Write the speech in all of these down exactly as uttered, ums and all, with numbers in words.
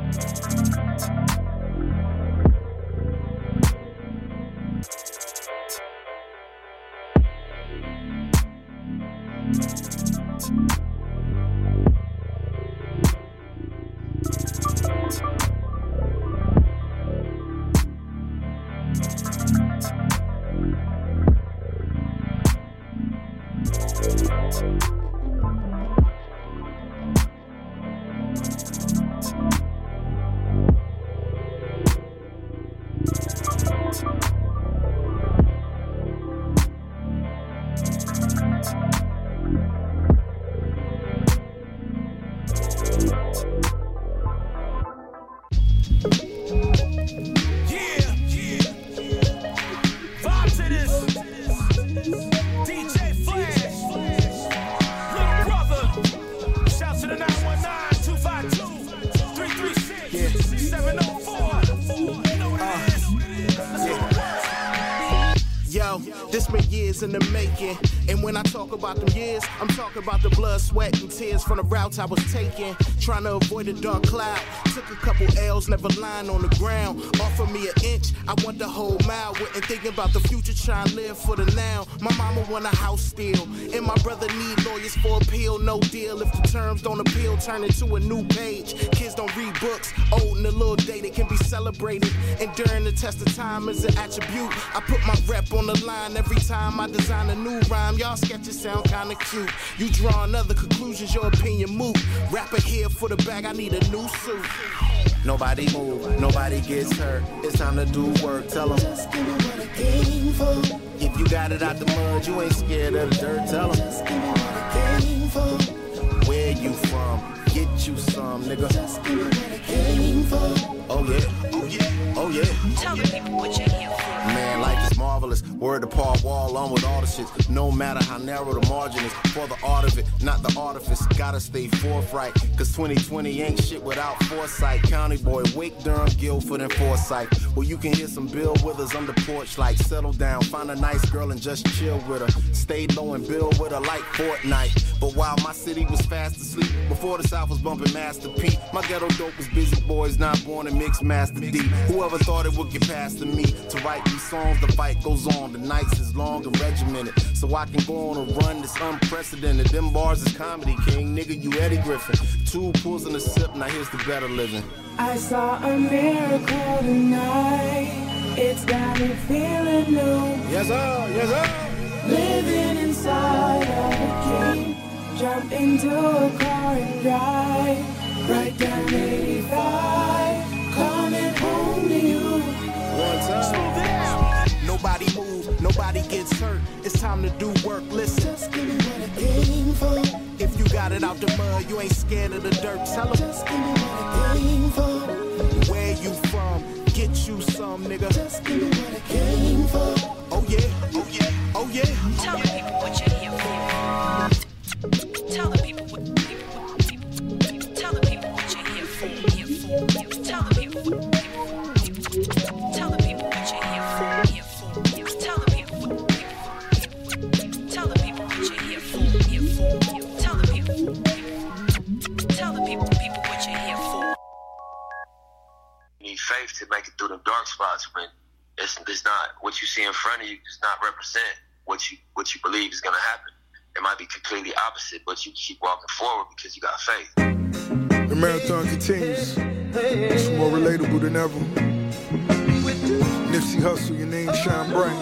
In the making, and when I talk about them years, I'm talking about the blood, sweat, and tears from the routes I was taking, trying to avoid a dark cloud. Took a couple L's, never lying on the ground. Offer me an inch, I want the whole mile. Wasn't thinking about the future, trying to live for the now. My mama want a house still, and my brother need lawyers for appeal. No deal if the terms don't appeal, turn into a new page. Kids don't read books, old and a little dated, can be celebrated. And during the test of time is an attribute. I put my rep on the line every time I design a new rhyme. Y'all sketches sound kinda cute. You drawing other conclusions, your opinion moot. Rapper here for the bag, I need a new suit. Nobody move, nobody gets hurt. It's time to do work, tell them. Just give me what I came for. If you got it out the mud, you ain't scared of the dirt, tell them. Just give me what I came for. Where you from? Get you some, nigga. Just give me what I came for. Oh yeah, oh yeah, oh yeah. Tell the people what you're here for. Man, life is marvelous. Word to Paul Wall on with all the shit. No matter how narrow the margin is, for the art of it, not the artifice. Gotta stay forthright, cause twenty twenty ain't shit without foresight. County boy, Wake, Durham, Guilford, and Forsyth. Well, you can hear some Bill Withers on the porch, like settle down, find a nice girl and just chill with her. Stay low and build with her like Fortnite. But while my city was fast asleep, before the South was bumping Master P, my ghetto dope was busy boys, not born and mixed Master D. Whoever thought it would get past to me to write these songs, the fight goes on. The nights is long and regimented, so I can go on a run that's unprecedented. Them bars is comedy, king, nigga, you Eddie Griffin. Two pulls in a sip, now here's the better living. I saw a miracle tonight, it's got me feeling new. Yes sir, yes sir. Living inside of a dream, jump into a car and drive, right down eighty-five, coming home to you. One time. Nobody move, nobody gets hurt. It's time to do work, listen. Just give me what I came for. If you got it out the mud, you ain't scared of the dirt, tell them. Just give me what I came for. Where you from? Get you some, nigga. Just give me what I came for. Oh yeah, oh yeah, oh yeah. Tell the people what you're here for. Tell the people what. Tell the people what you're here for. Here for. Tell the people what. Tell the people what you're here for. Here for. Tell the people what. Tell the people what you're here for. Here for. Tell the people. Tell the people people what you're here for. You need faith to make it through the dark spots when it's, it's not what you see in front of you does not represent what you what you believe is gonna happen. It might be completely opposite, but you keep walking forward because you got faith. The marathon continues. It's more relatable than ever. Nipsey Hussle, your name shine bright.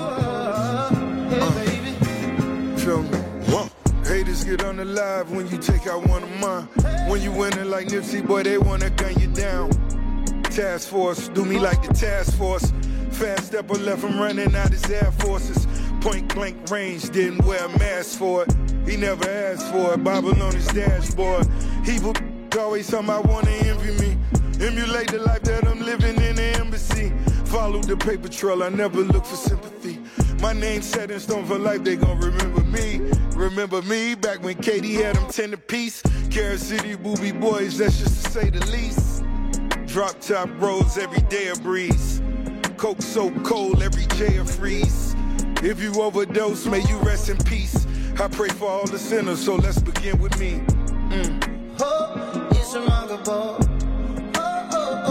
Uh, feel me? Whoa. Haters get on the live when you take out one of mine. When you winning like Nipsey, boy, they wanna gun you down. Task force, do me like the task force. Fast step or left him running out his Air Forces. Point blank range, didn't wear a mask for it. He never asked for it, Bible on his dashboard. He will always somehow wanna envy me. Emulate the life that I'm living in the embassy. Follow the paper trail, I never look for sympathy. My name set in stone for life, they gon' remember me. Remember me, back when Katie had them ten apiece. Carrot City booby boys, that's just to say the least. Drop top roads, every day a breeze. Coke so cold, every J a freeze. If you overdose, may you rest in peace. I pray for all the sinners, so let's begin with me. Mm. Oh, it's remarkable. Oh, oh,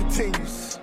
continues.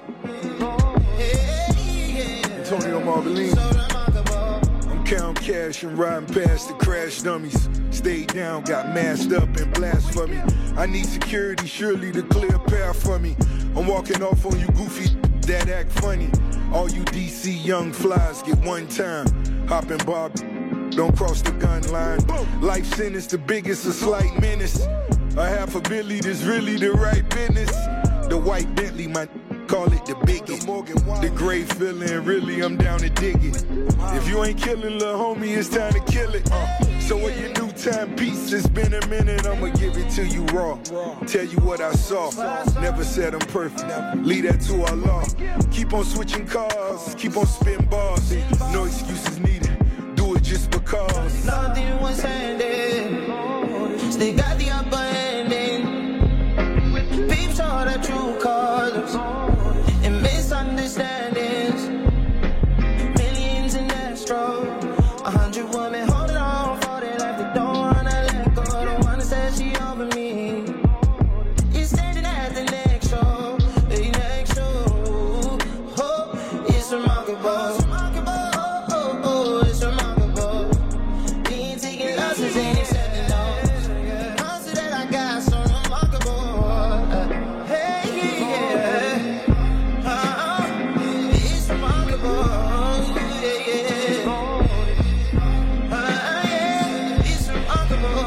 Antonio Marbolini. I'm counting cash and riding past the crash dummies. Stayed down, got masked up and blasphemy. I need security, surely to clear a path for me. I'm walking off on you goofy that act funny. All you D C young flies get one time. Hoppin' Bob, don't cross the gun line. Life sentence, the biggest, a slight menace. A half a billy, this really the right business. The white Bentley, my call it the biggest. The gray feeling, really I'm down to dig it. If you ain't killing, little homie, it's time to kill it. Uh, so what your new timepiece? It's been a minute, I'ma give it to you raw. Tell you what I saw. Never said I'm perfect. Leave that to Allah. Keep on switching cars, keep on spitting bars. No excuses needed. Do it just because. Nothing was handed. They got the upper hand in. Peeps all the true colors and misunderstandings. Millions in that stroke. A hundred women holding on for their life. They don't wanna let go. The one that says she over me is standing at the next show. The next show. Oh, it's remarkable. It's remarkable. Oh, oh, oh, it's remarkable. We ain't taking losses, ain't accepting no. Answer that I got so remarkable. Uh, hey, yeah. Uh, it's remarkable. Yeah, yeah. Uh, yeah. It's remarkable.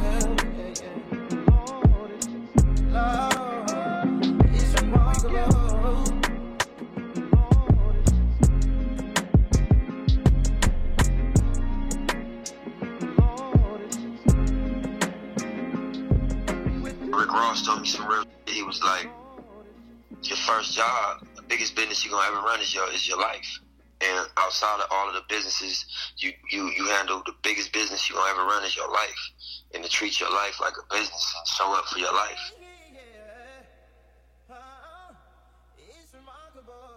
Lord, it's remarkable. Rick Ross told me some real shit. He was like, your first job, the biggest business you're gonna ever run is your is your life. And outside of all of the businesses, you, you, you handle the biggest business you're gonna ever run is your life. And to treat your life like a business and show up for your life. It's remarkable.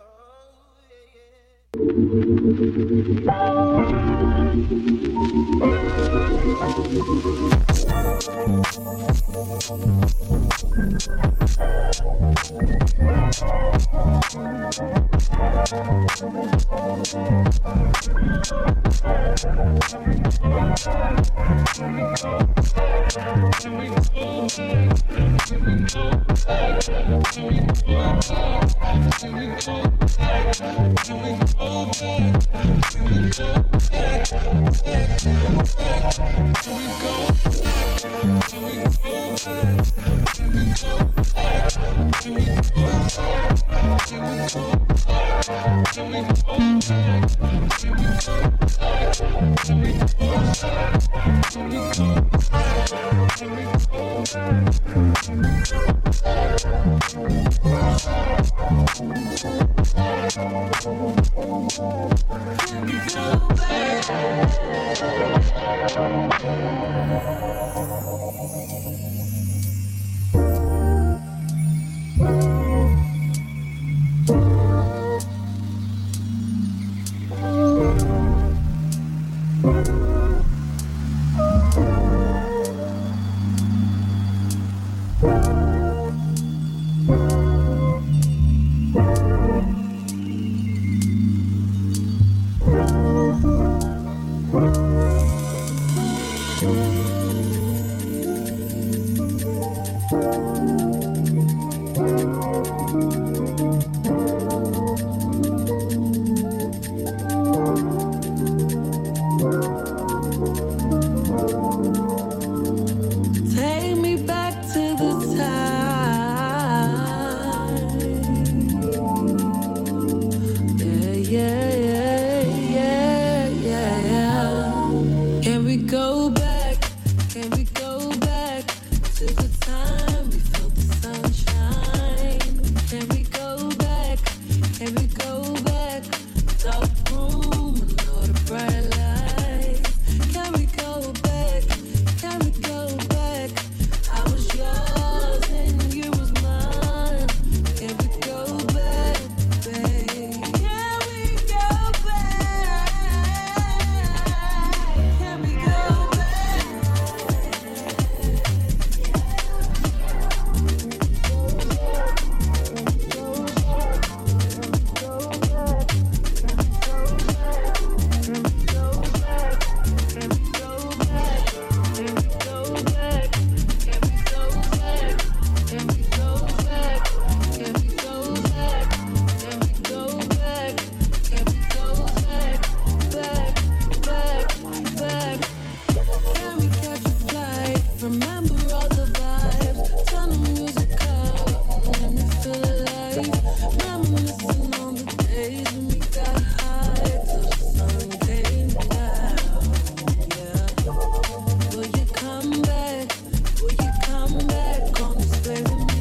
Reminiscing on the days when we got high till the sun came down. Yeah. Will you come back? Will you come back on this way with me?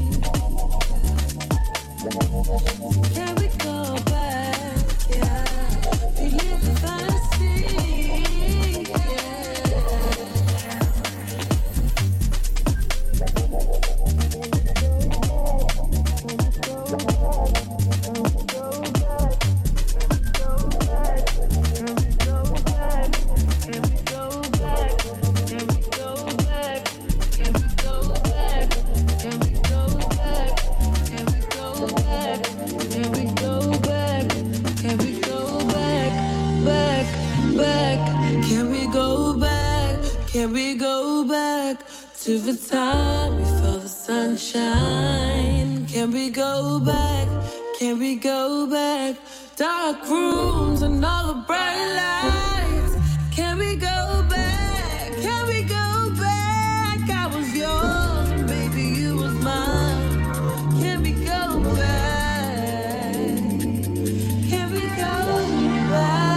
Can we go back? Yeah. Relive the fantasy. Can we go back to the time before the sunshine? Can we go back? Can we go back? Dark rooms and all the bright lights. Can we go back? Can we go back? I was yours and baby you was mine. Can we go back? Can we go back?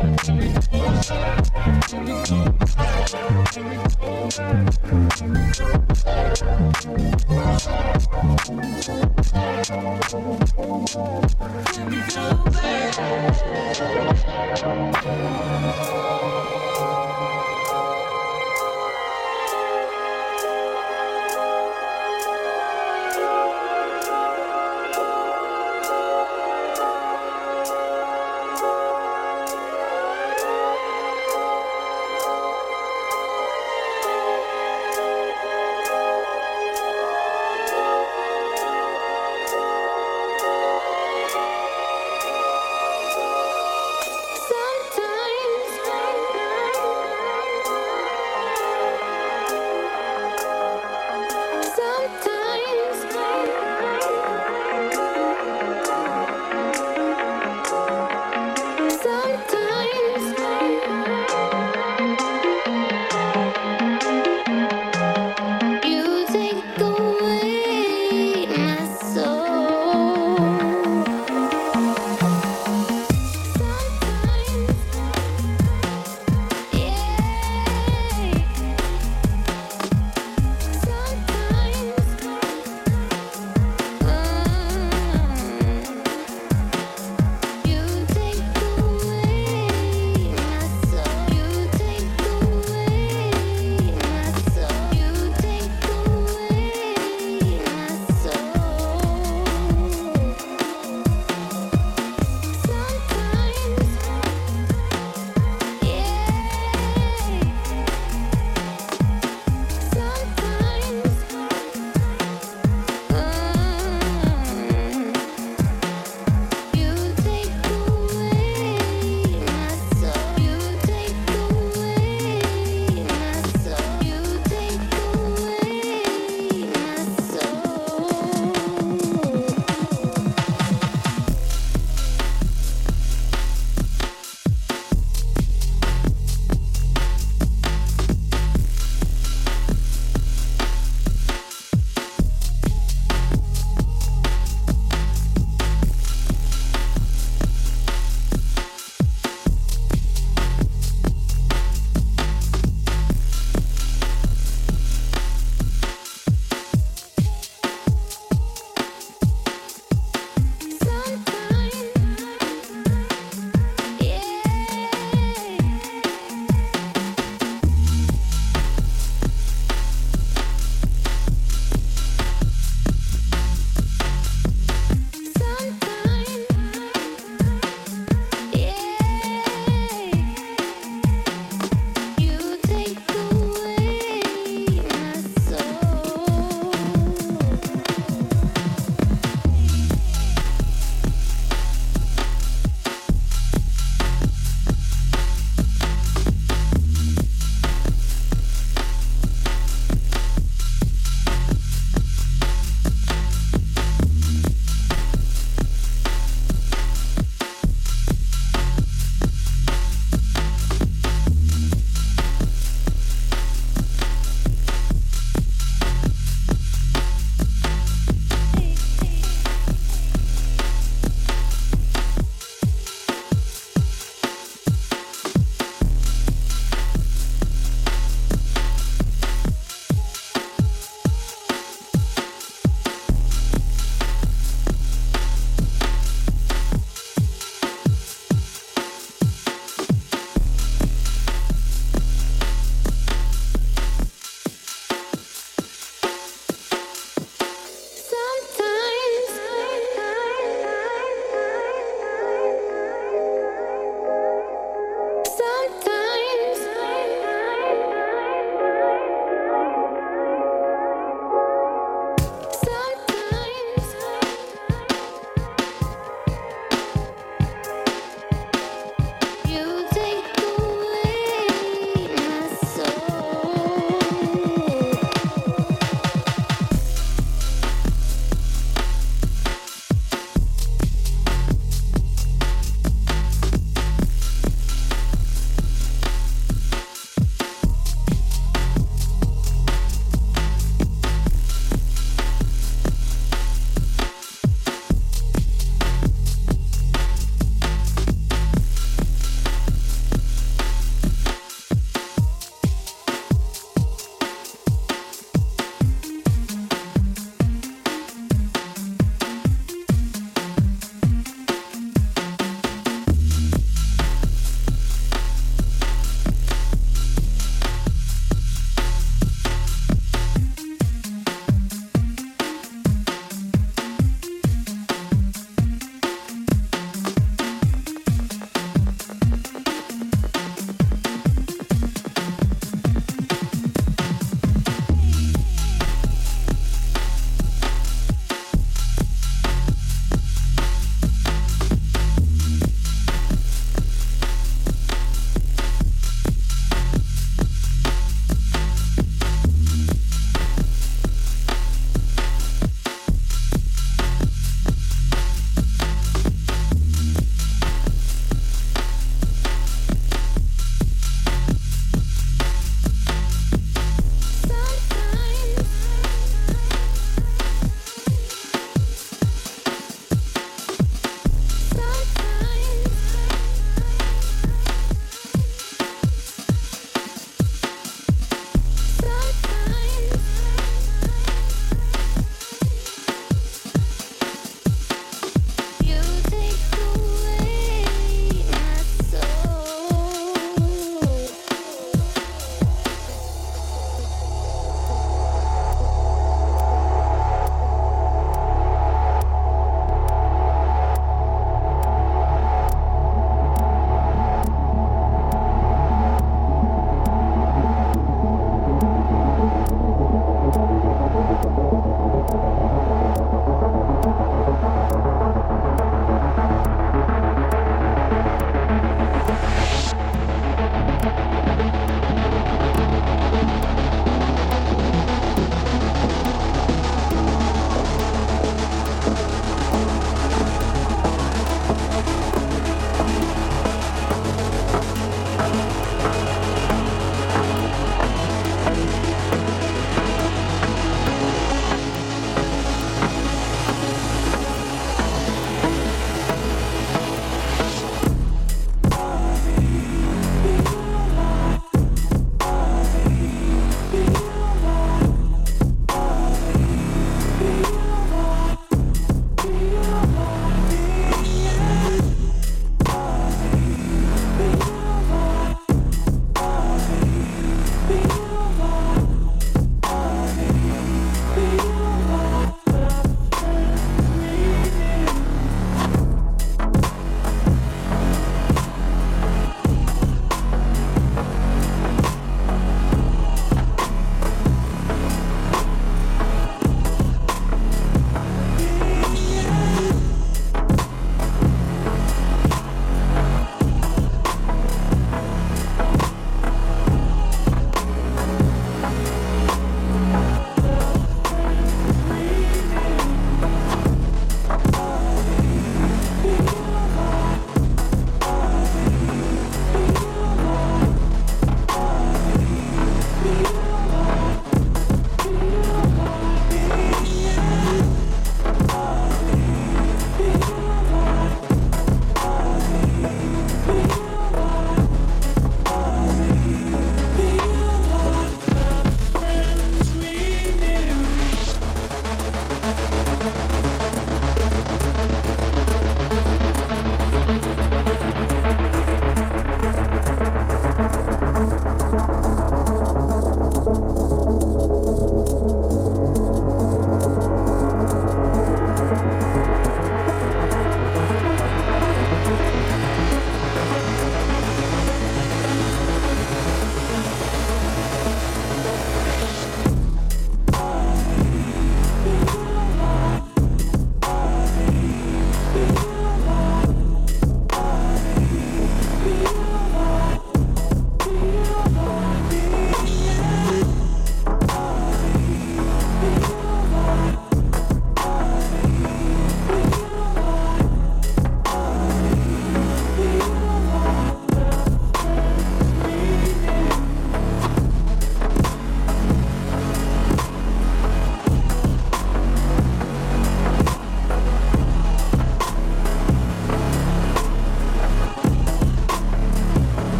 Can we go back?